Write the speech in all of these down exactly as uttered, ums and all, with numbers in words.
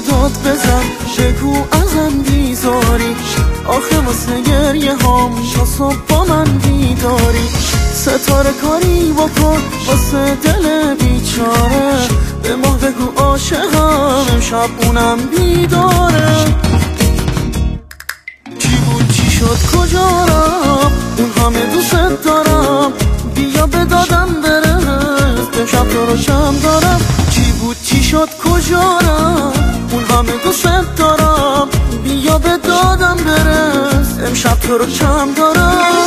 داد بزن بگو ازم بیزاری آخه واسه گریه هام تا صبح با من بیداری ستاره کاری بکن واسه دل بیچاره به ماه بگو عاشقم امشب اونم بیداره چی بود چی شد کجا رم اون همه دوست دارم بیا به دادم برس امشب تو رو کم دارم چی بود چی شد کجا رم اون همه دوست دارم بیا به دادم برس امشب تو رو کم دارم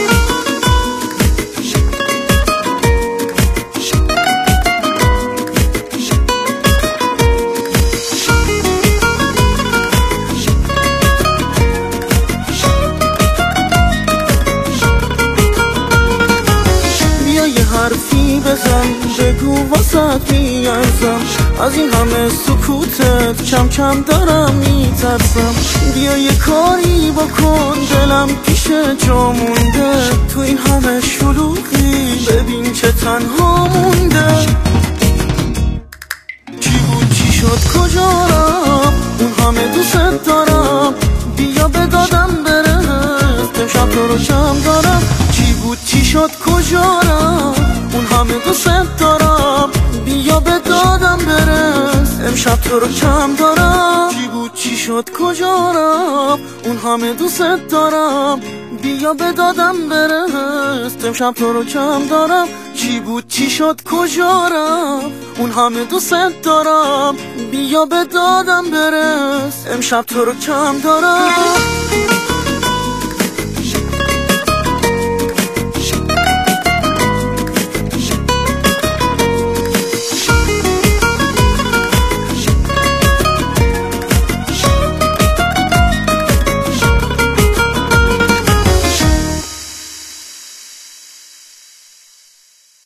حرفی بزن بگو واسط میارزم از این همه سکوتت کم کم دارم میترسم بیا یه کاری بکن دلم پیش جا مونده تو این همه شلوغی ببین که تنها مونده چی بود چی شد کجا رم اون همه دوست دارم بیا به دادم برس امشب تو رو کم دارم چی بود چی شد کجا رم اون همه دوست دارم بیا به دادم برس امشب تو رو کم دارم چی بود چی شد کجا رم اون همه دوست دارم بیا به دادم برس امشب تو رو کم دارم چی بود چی شد کجا رم اون همه دوست دارم بیا به دادم برس امشب تو رو کم دارم